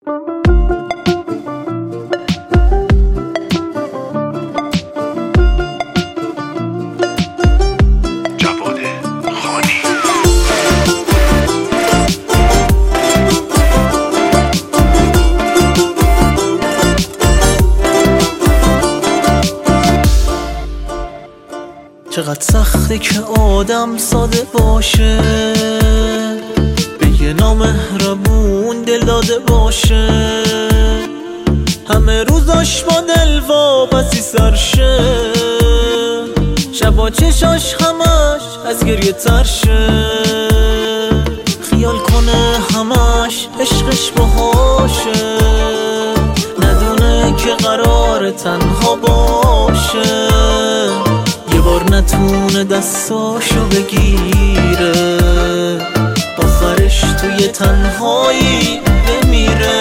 چقدر سخته که آدم ساده باشه، به یه نامهربون دل داده باشه، همه روزاش با دل واپسی سرشه، شبا چشاش همش از گریه ترشه، خیال کنه همش عشقش باهاشه، ندونه که قرار تنها باشه، یه بار نتونه دستاشو بگیره، آخرش توی تنهایی بمیره.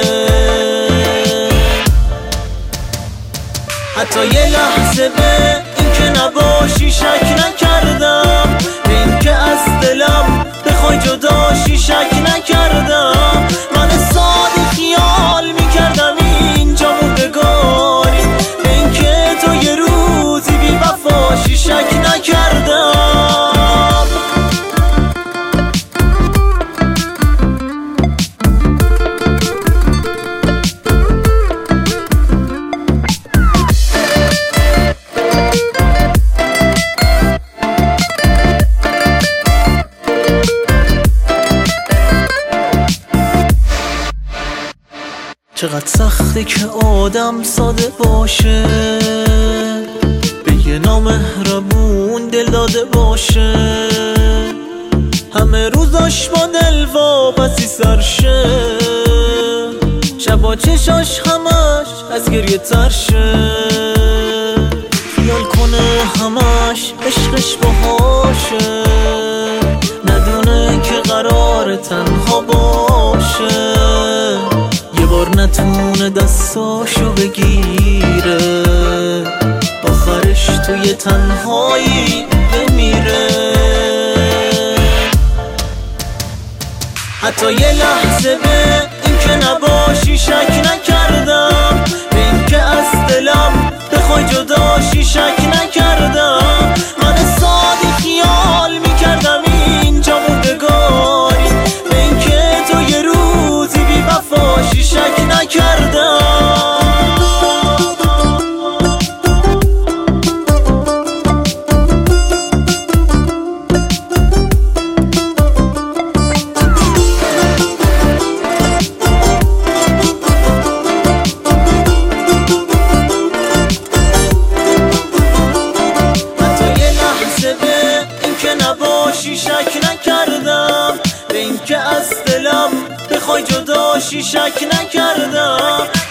حتی یه لحظه به این که نباشی شک نکردم، به این که از دلم بخوای جداشی شک نکردم، من ساده خیال میکردم اینجا موندگاری، به این که تو یه روزی بی وفاشی شک نکردم. چقدر سخته که آدم ساده باشه، به یه نامهربون دل داده باشه، همه روزاش با دل واپسی سرشه، شبا چشاش همش از گریه ترشه، خیال کنه همش عشقش باهاشه، ندونه که قرار تنها باشه، یه بار نتونه دستاشو بگیره، آخرش توی تنهایی بمیره. حتی یه لحظه به این که نباشی شک نکردم، به این که از دلم بخوای جداشی شک نکردم، من ساده خیال میکردم اینجا موندگاری، به این که تو یه روزی بی وفاشی شک نکردم. نباشی شک نکردم، به این که از دلم بخوای جداشی شک نکردم،